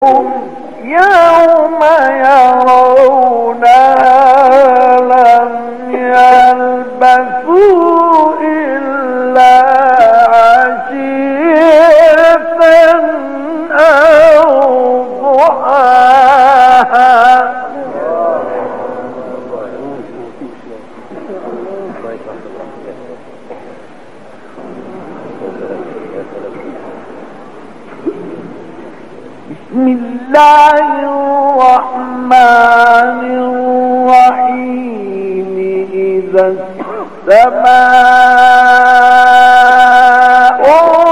يوم يرونها لم يلبثوا إلا عشية أو ضحاها. بسم الله الرحمن الرحيم. إذا السماء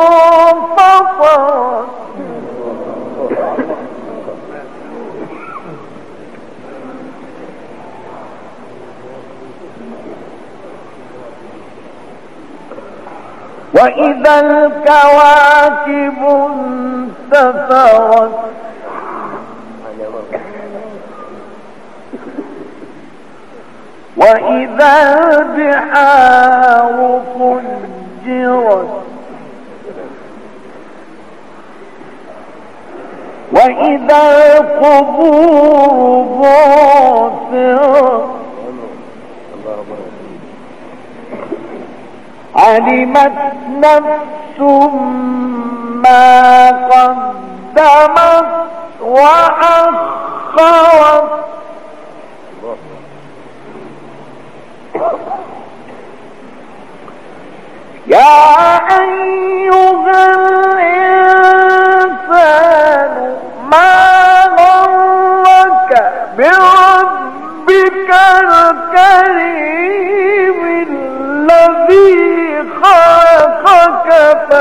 انفطرت وإذا الكواكب انتثرت وإذا البحار فجرت وإذا القبور بعثرت علمت نفس ما قدمت وأخرت. يا أيها الإنسان ما غرك بربك الكريم الذي خلقك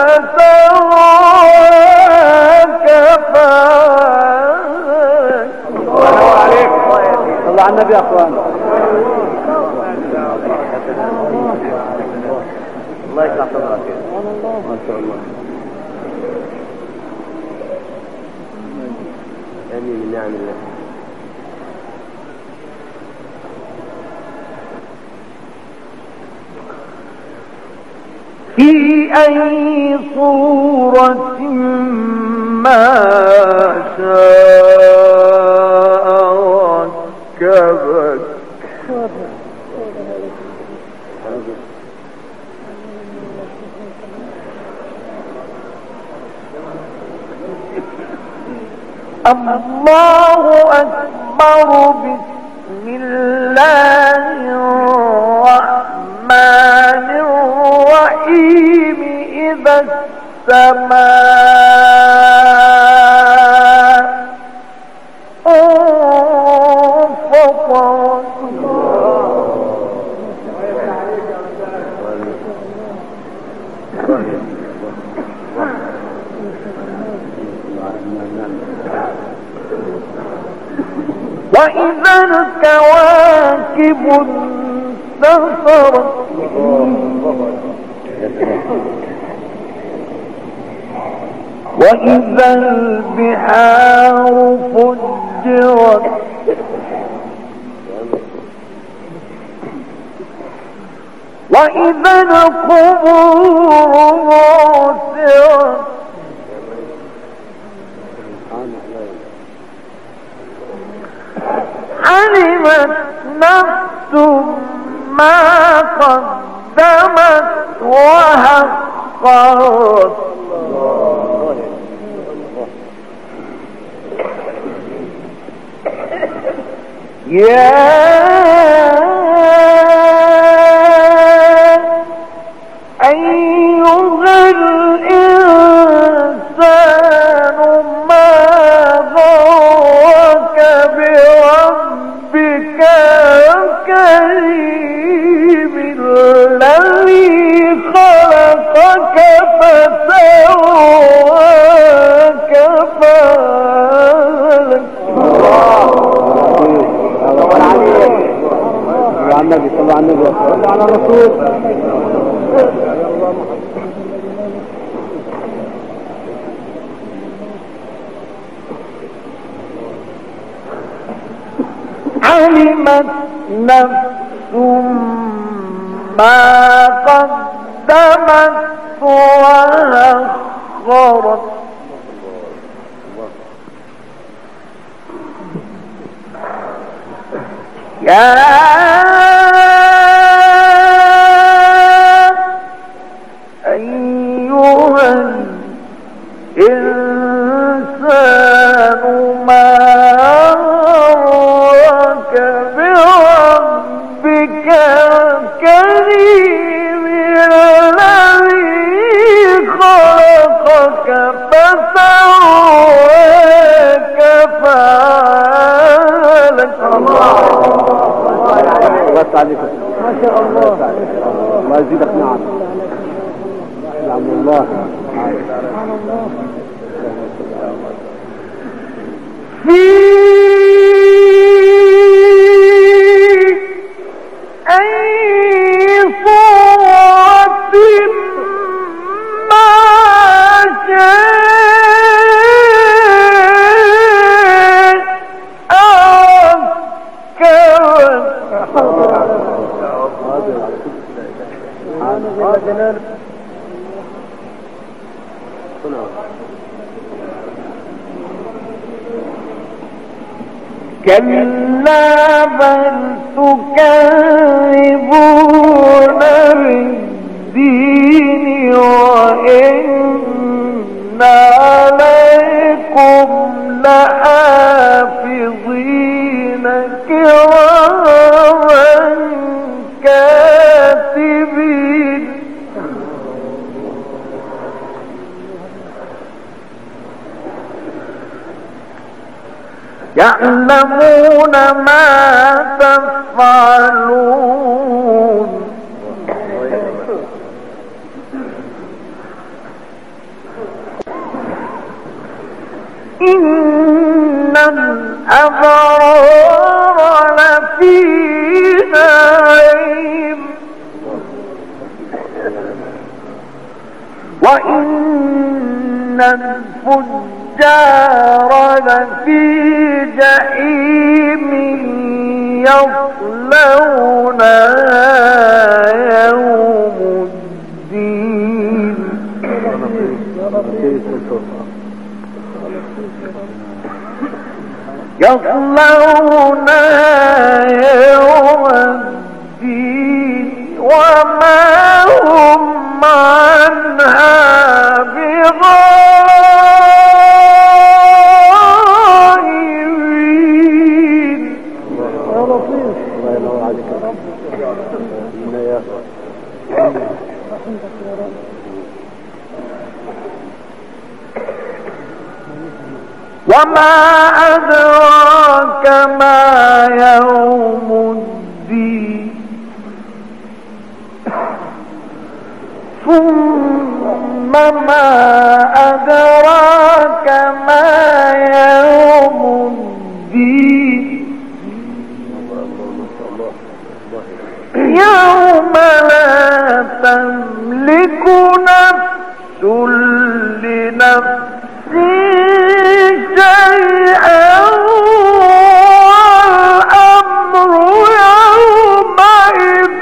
فسواك فعدلك. الله عليك. صلى على النبي يا اخوان. الله يسلمك. ما شاء الله. آمين من نعم الله. في أي صورة ما شاء ركبك. الله أكبر. بسم الله الرحمن الرحيم. إذا السماء انفطرت وإذا الكواكب انتثرت وإذا البحار فجرت وإذا القبور بعثرت علمت نفس ما قدمت وأخرت. يا أيها الإنسان ما غرك بربك الكريم الذي خلقك فسواك فعدلك. النبي صلى الله عليه وسلم على الرسول. علمت نفس ما قدمت وأخرت ما شاء الله الله يزيدك نعم نعم الله سبحان الله في أي صورة ما كلا بل تكذبون بالدين وإن عليكم لحافظين كراما كاتبين يعلمون ما تفعلون إن الأبرار لفي نعيم وإن الفجار لفي جحيم يصلونها يوم الدين يصلونها يوم الدين وما هم عنها بغائبين. يا لطيف الله ينور عليك يا رب. وما أدراك ما يوم الدين ثم ما أدراك ما يوم الدين يوم لا تملك نفس لنفس شيئا والأمر يومئذ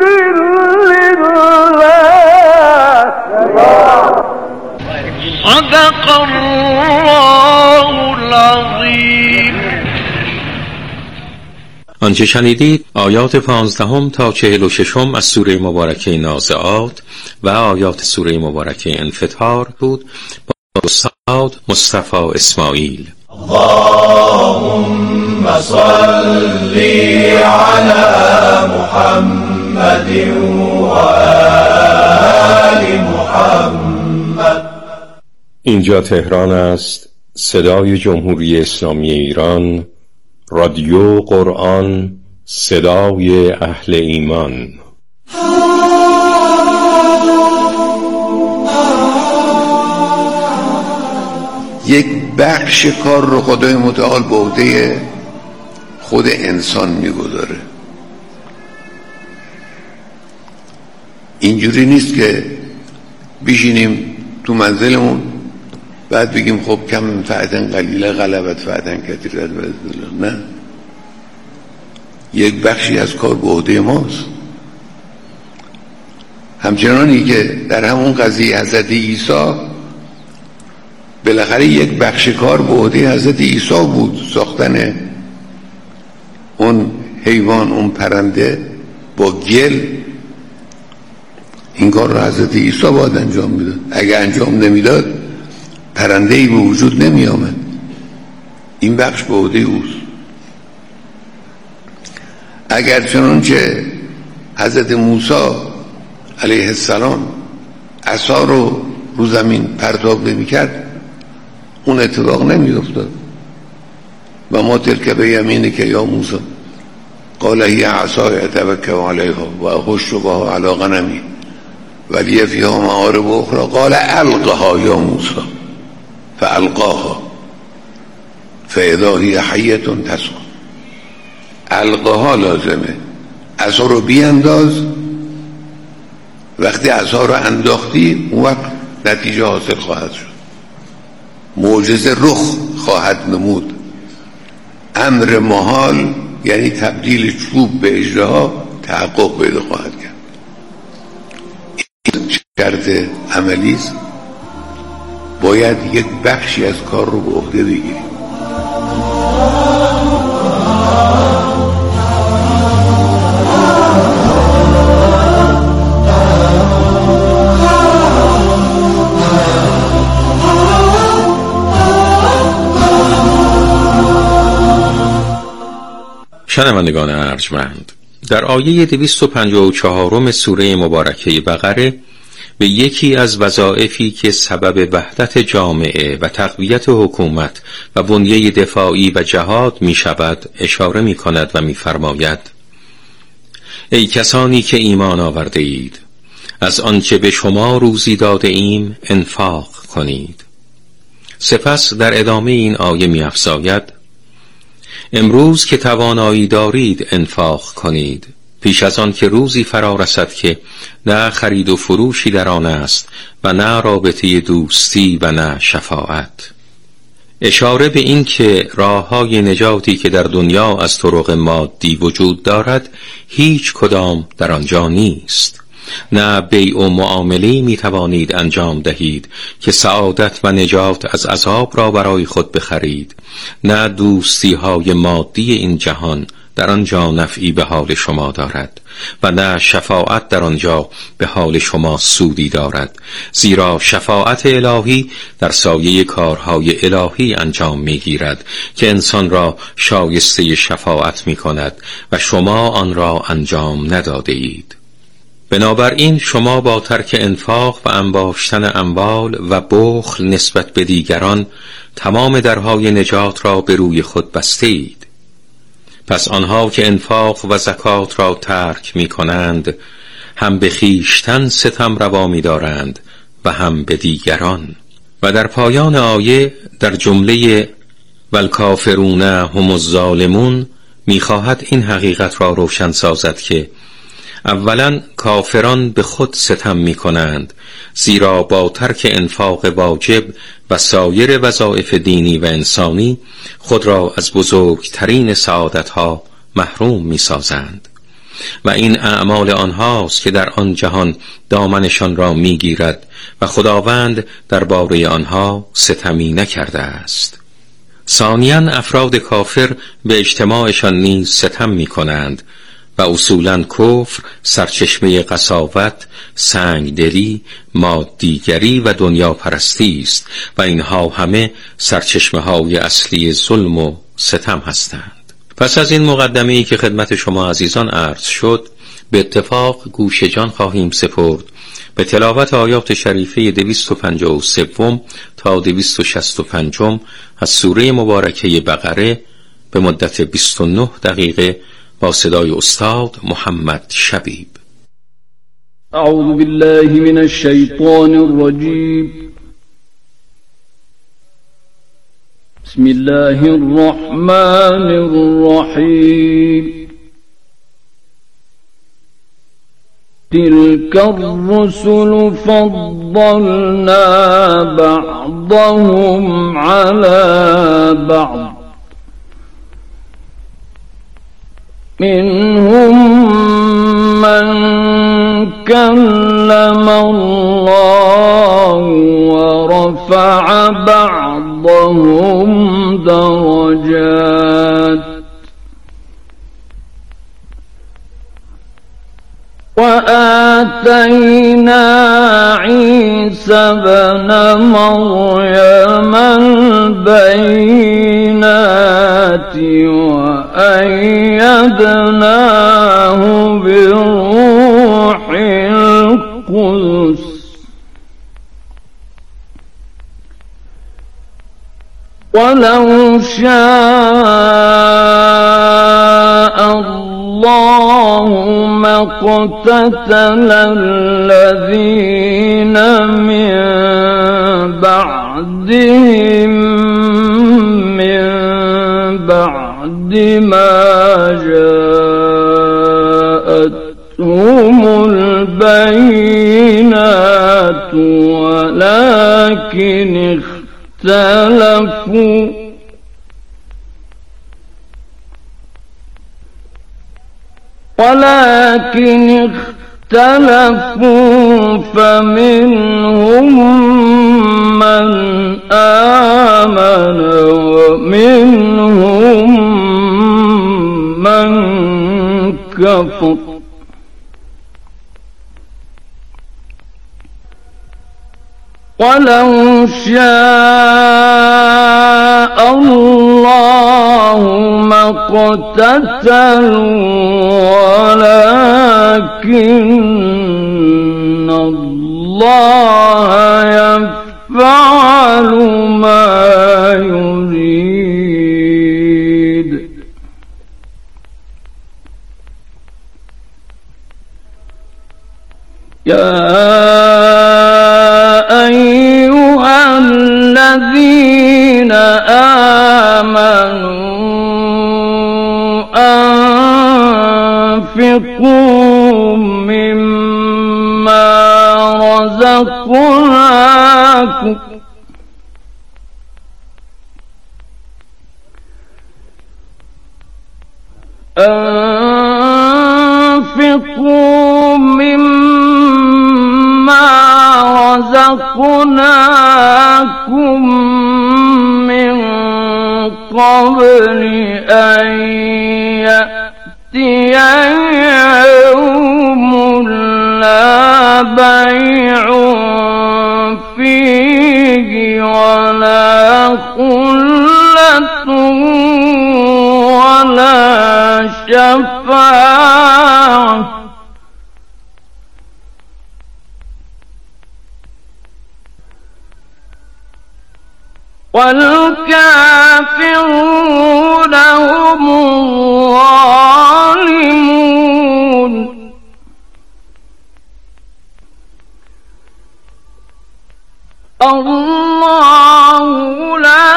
لله. صدق الله العظيم. آنچه شنیدید آیات 15 تا 46 از سوره مبارکه نازعات و آیات سوره مبارکه انفطار بود با استاد مصطفی اسماعیل. اللهم صل على محمد و آل محمد. اینجا تهران است، صدای جمهوری اسلامی ایران، رادیو قرآن، صدای اهل ایمان. یک بخش کار رو خدای متعال به عهده خود انسان میگذاره. اینجوری نیست که بشینیم تو منزلمون بعد بگیم خب کم فعدن قلیله غلبت فعدن کثیرت بذل. نه، یک بخشی از کار به عهده ماست. همچنانی که در همون قضیه حضرت عیسی بالاخره یک بخش کار به عهده حضرت عیسی بود، ساختن اون حیوان، اون پرنده با گل این کار رو حضرت عیسی باید انجام میداد. اگه انجام نمیداد پرنده‌ای به وجود نمی آمد. این بخش به عهده اوست. اگر چنانچه حضرت موسی علیه السلام عصا رو زمین پرتاب نمی کرد اون اتفاق نمی افتاد. و ما تلک به یمینک یا موسی قال هی عصای اتوکل علیها و اخش بها علی غنمی ولی فیها معارب اخرى قال القها یا موسی فالقاها فاذا هی حیة تسعی. القاها لازمه، عصا رو بیانداز. وقتی عصا رو انداختی اون وقت نتیجه حاصل خواهد شد، معجزه رخ خواهد نمود. امر محال یعنی تبدیل چوب به اژدها تحقق پیدا خواهد کرد. این شرط عملی است. باید یک بخشی از کار رو به عهده بگیریم. شنوندگان ارجمند، در آیه 254 سوره مبارکه بقره به یکی از وظایفی که سبب وحدت جامعه و تقویت حکومت و بنیه دفاعی و جهاد می شود اشاره می کند و می فرماید: ای کسانی که ایمان آورده اید، از آنچه به شما روزی داده ایم انفاق کنید. سپس در ادامه این آیه می افزاید: امروز که توانایی دارید انفاق کنید، پیش از آن که روزی فرا رسد که نه خرید و فروشی در آن است و نه رابطه دوستی و نه شفاعت. اشاره به این که راه‌های نجاتی که در دنیا از طرق مادی وجود دارد هیچ کدام در آنجا نیست. نه بیع و معامله می توانید انجام دهید که سعادت و نجات از عذاب را برای خود بخرید، نه دوستی های مادی این جهان در آنجا نفعی به حال شما دارد و نه شفاعت در آنجا به حال شما سودی دارد، زیرا شفاعت الهی در سایه کارهای الهی انجام میگیرد که انسان را شایسته شفاعت می کند و شما آن را انجام نداده اید. بنابراین شما با ترک انفاق و انباشتن اموال و بخل نسبت به دیگران تمام درهای نجات را به روی خود بسته اید. پس آنها که انفاق و زکات را ترک می کنند هم به خویشتن ستم روا می دارند و هم به دیگران. و در پایان آیه در جمله والکافرون هم الظالمون می خواهد این حقیقت را روشن سازد که اولا کافران به خود ستم می کنند، زیرا با ترک انفاق واجب و سایر وظایف دینی و انسانی خود را از بزرگترین سعادتها محروم می سازند و این اعمال آنهاست که در آن جهان دامنشان را می گیرد و خداوند درباره آنها ستمی نکرده است. ثانیاً افراد کافر به اجتماعشان نیز ستم می کنند و اصولاً کفر سرچشمه قساوت، سنگدلی، مادیگری و دنیا پرستی است و اینها همه سرچشمه های اصلی ظلم و ستم هستند. پس از این مقدمه‌ای که خدمت شما عزیزان عرض شد، به اتفاق گوش جان خواهیم سپرد به تلاوت آیات شریفه 253 تا 265 از سوره مبارکه بقره به مدت 29 دقیقه با صدای استاد محمد شبیب. اعوذ بالله من الشیطان الرجیم. بسم الله الرحمن الرحیم. تلك الرسل فضلنا بعضهم على بعض منهم من كلم الله ورفع بعضهم درجات آتينا عيسى ابن مريم البينات وأيدناه بروح القدس ولو شاء الله ما اقتتل الذين من بعدهم من بعد ما جاءتهم البينات ولكن اختلفوا فمنهم من آمن ومنهم من كفر ولو شاء الله ما اقتتلوا ولكن الله يفعل ما يريد أيها الذين آمنوا أنفقوا مما رزقناكم أنفقوا مما رزقناكم من قبل أن يأتي يوم لا بيع فيه ولا خلة ولا شفاعة والكافرون هم الظالمون الله لا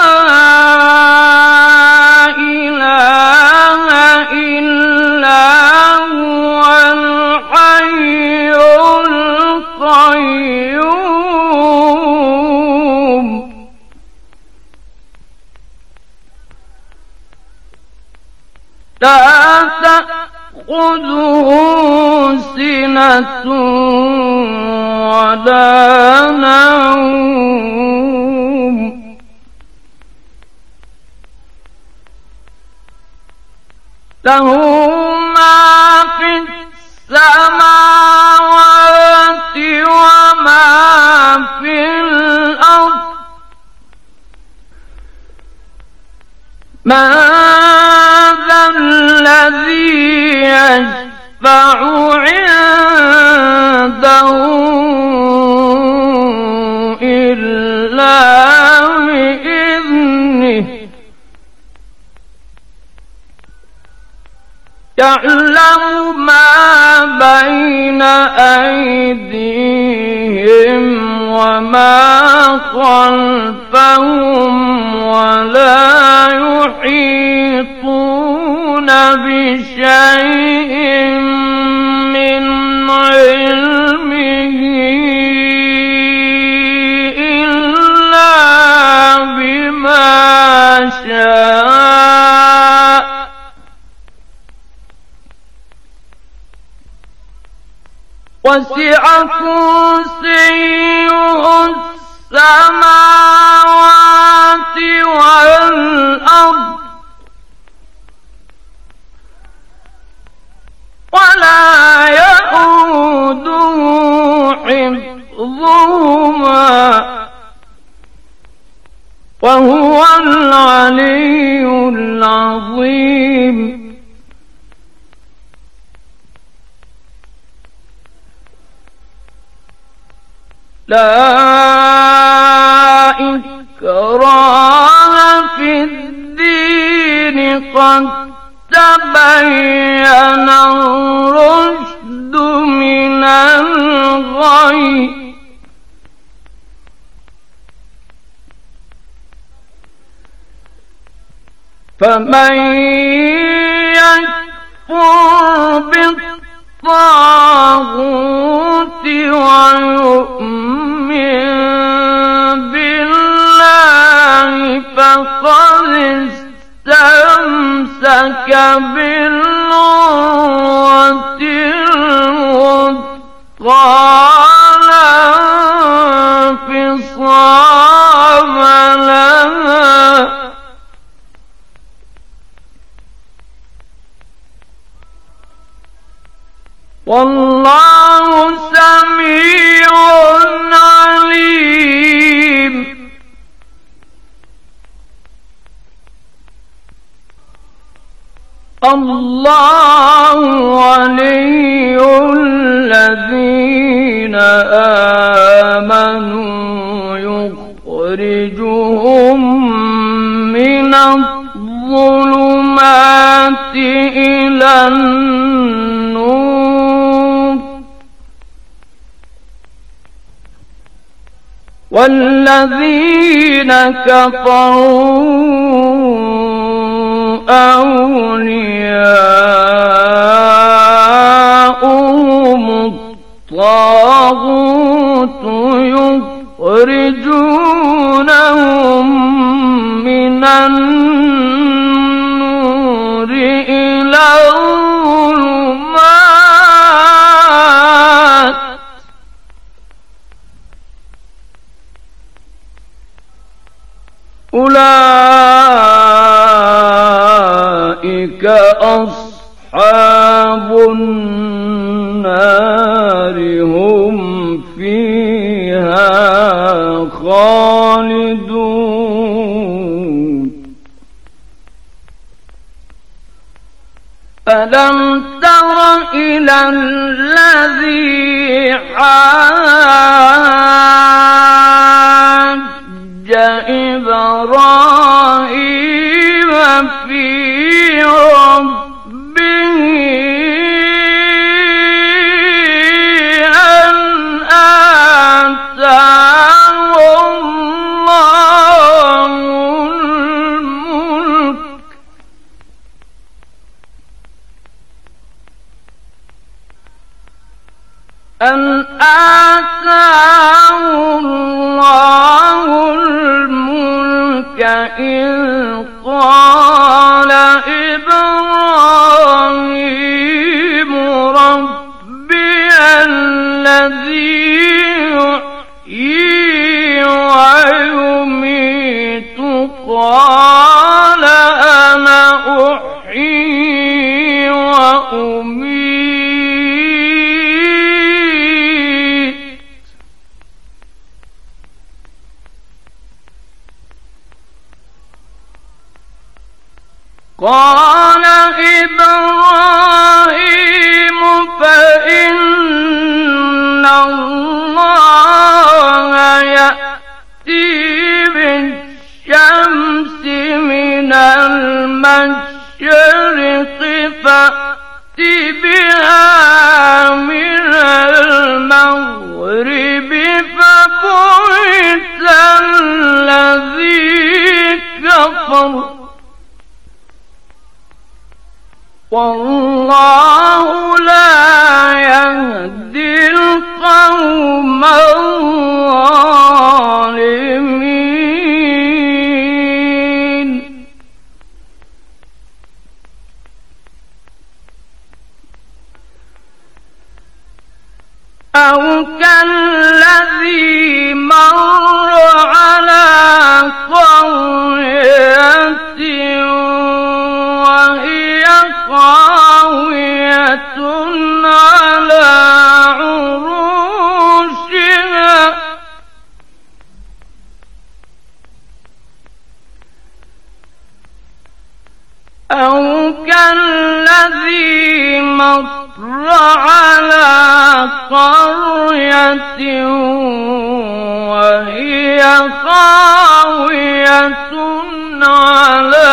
إله إلا هو الحي القيوم لا تأخذه سنة ولا نوم له ما في السماوات وما في الأرض من ذا الذي يشفع عنده إلا بإذنه يعلم ما بين أيديهم وما خلفهم ولا يحيطون بشيء من علمه إلا بما شاء وسع كرسيه السماوات والأرض ولا يئوده لا إكراه في الدين قد تبين الرشد من الغي فمن يكفر بالطاغوت ويؤمن بالله فقد استمسك بالعروة الوثقى لا انفصام لها والله سميع عليم. الله ولي الذين آمنوا يخرجهم من الظلمات إلى النور والذين كفروا أولياؤهم الطاغوت يخرجونهم من النور إلى الظلمات أولئك أصحاب النار هم فيها خالدون. ألم تر إلى الذي حاج إبراهيم في ربه أن آتاه الله الملك إذ قال إبراهيم ربي الذي يحيي ويميت قال أنا أحيي وأميت قال إبراهيم فإن الله يأتي بالشمس من المشرق فأت بها من المغرب فبهت الذي كفر والله لا يهدي القوم الظالمين أو كالذي مر على قرية وهي خاوية على عروشها أو كالذي مر على قرية وهي خاوية على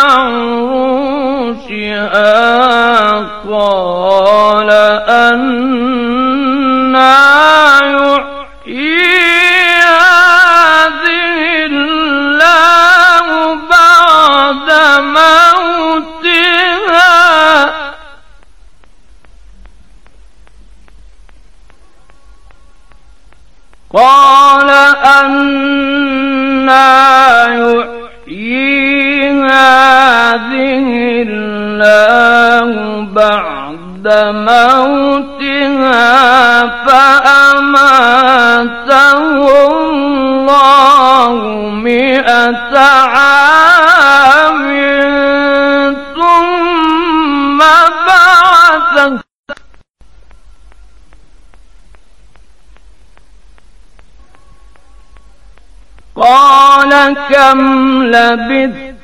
عروشها قال أنى يحيي هذه الله بعد موتها قال أنى يحيي هذه الله بعد موتها فأماته الله 100 عام ثم بعثه قال كم لبثت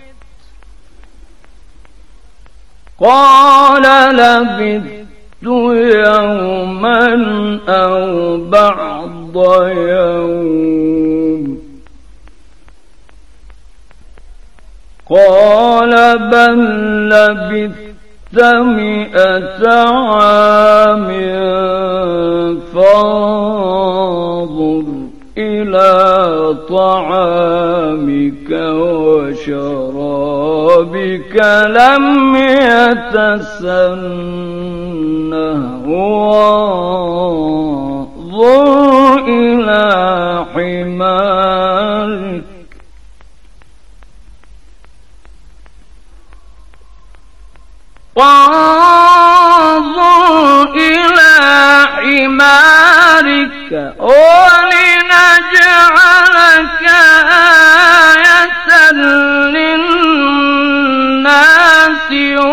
قال لبثت يوما أو بعض يوم قال بل لبثت 100 عام فانظر إلى طعامك وشرابك لم يتسنه وانظر إلى حمارك ولنجعلك آية للناس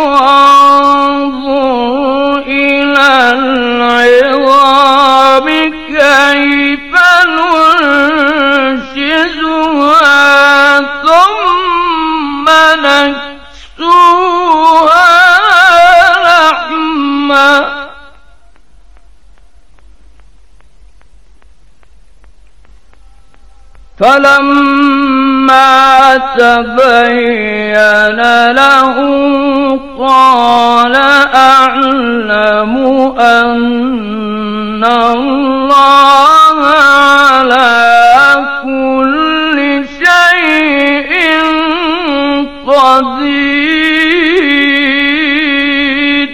وانظر إلى العظام كيف ننشزها ثم نكسوها لحما فلما تبين له قال أعلم أن الله على كل شيء قدير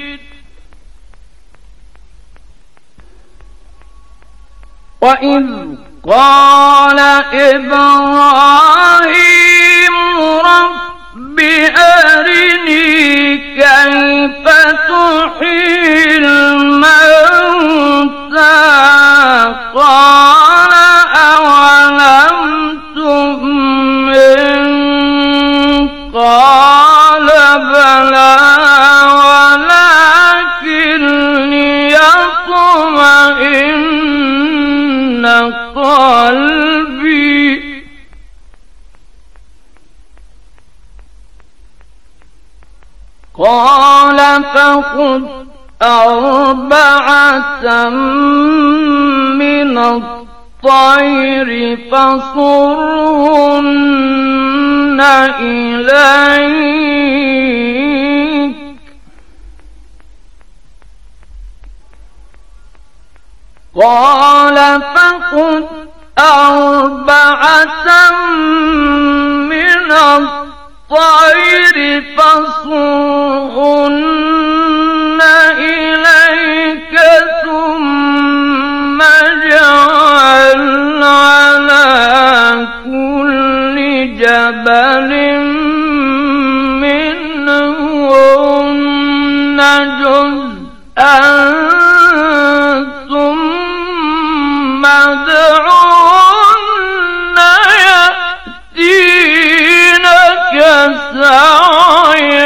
وإذ قال إبراهيم رب أرني كيف تحيي الموتى قال أولم تؤمن قال بلى ولكن ليطمئن قلبي قال فخذ 4 من الطير فصرهن إليك قال